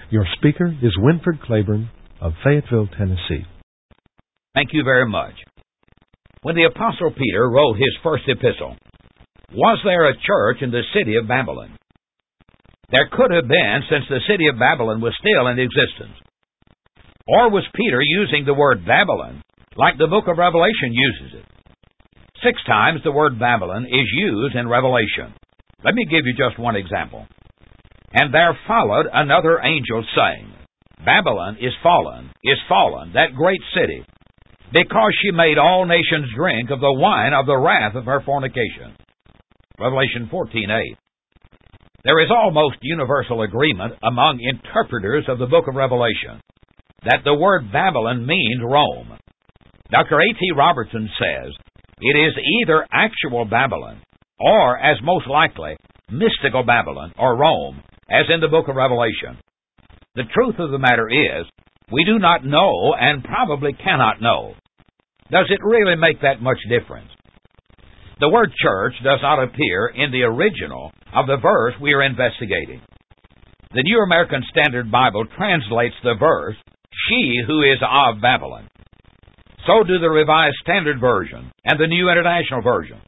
Your speaker is Winford Claiborne of Fayetteville, Tennessee. Thank you very much. When the Apostle Peter wrote his first epistle, was there a church in the city of Babylon? There could have been, since the city of Babylon was still in existence. Or was Peter using the word Babylon like the book of Revelation uses it? 6 times the word Babylon is used in Revelation. Let me give you just one example. And there followed another angel saying, Babylon is fallen, that great city, because she made all nations drink of the wine of the wrath of her fornication. Revelation 14:8. There is almost universal agreement among interpreters of the book of Revelation that the word Babylon means Rome. Dr. A.T. Robertson says it is either actual Babylon or, as most likely, mystical Babylon or Rome, as in the book of Revelation. The truth of the matter is, we do not know and probably cannot know. Does it really make that much difference? The word church does not appear in the original of the verse we are investigating. The New American Standard Bible translates the verse, she who is of Babylon. So do the Revised Standard Version and the New International Version.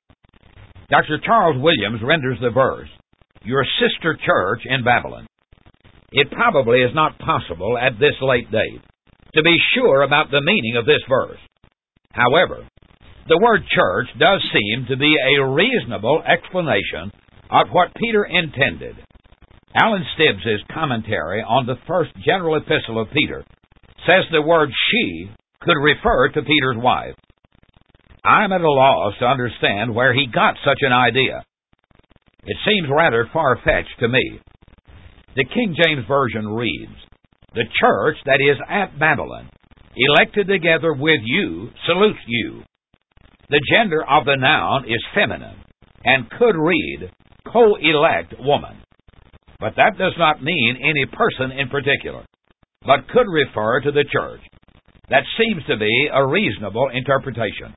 Dr. Charles Williams renders the verse, your sister church in Babylon. It probably is not possible at this late date to be sure about the meaning of this verse. However, the word church does seem to be a reasonable explanation of what Peter intended. Alan Stibbs' commentary on the first general epistle of Peter says the word she could refer to Peter's wife. I'm at a loss to understand where he got such an idea. It seems rather far-fetched to me. The King James Version reads, the church that is at Babylon, elected together with you, salutes you. The gender of the noun is feminine, and could read, co-elect woman. But that does not mean any person in particular, but could refer to the church. That seems to be a reasonable interpretation.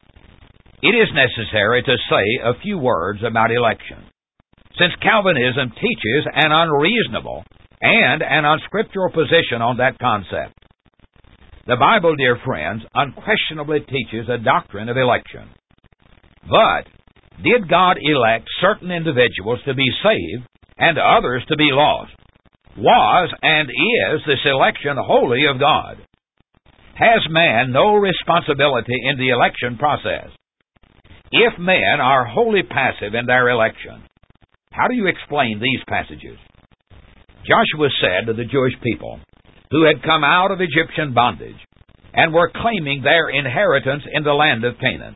It is necessary to say a few words about election, since Calvinism teaches an unreasonable and an unscriptural position on that concept. The Bible, dear friends, unquestionably teaches a doctrine of election. But did God elect certain individuals to be saved and others to be lost? Was and is this election wholly of God? Has man no responsibility in the election process? If men are wholly passive in their election, how do you explain these passages? Joshua said to the Jewish people who had come out of Egyptian bondage and were claiming their inheritance in the land of Canaan,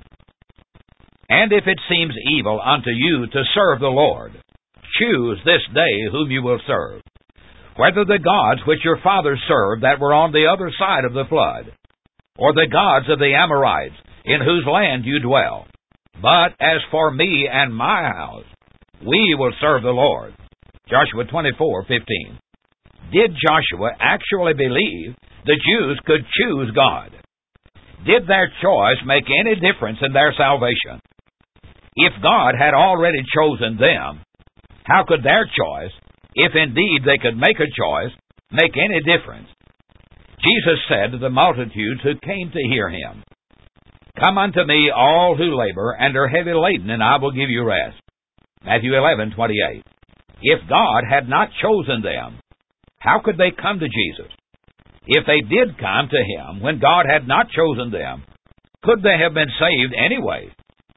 and if it seems evil unto you to serve the Lord, choose this day whom you will serve, whether the gods which your fathers served that were on the other side of the flood, or the gods of the Amorites in whose land you dwell. But as for me and my house, we will serve the Lord. Joshua 24:15. Did Joshua actually believe the Jews could choose God? Did their choice make any difference in their salvation? If God had already chosen them, how could their choice, if indeed they could make a choice, make any difference? Jesus said to the multitudes who came to hear him, come unto me all who labor and are heavy laden, and I will give you rest. Matthew 11:28. If God had not chosen them, how could they come to Jesus? If they did come to him when God had not chosen them, could they have been saved anyway?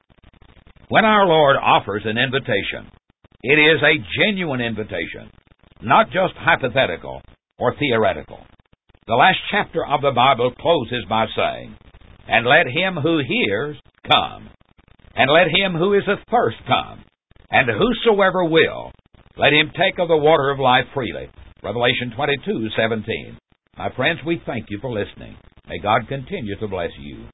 When our Lord offers an invitation, it is a genuine invitation, not just hypothetical or theoretical. The last chapter of the Bible closes by saying, and let him who hears come, and let him who is athirst come, and whosoever will, let him take of the water of life freely. Revelation 22:17. My friends, we thank you for listening. May God continue to bless you.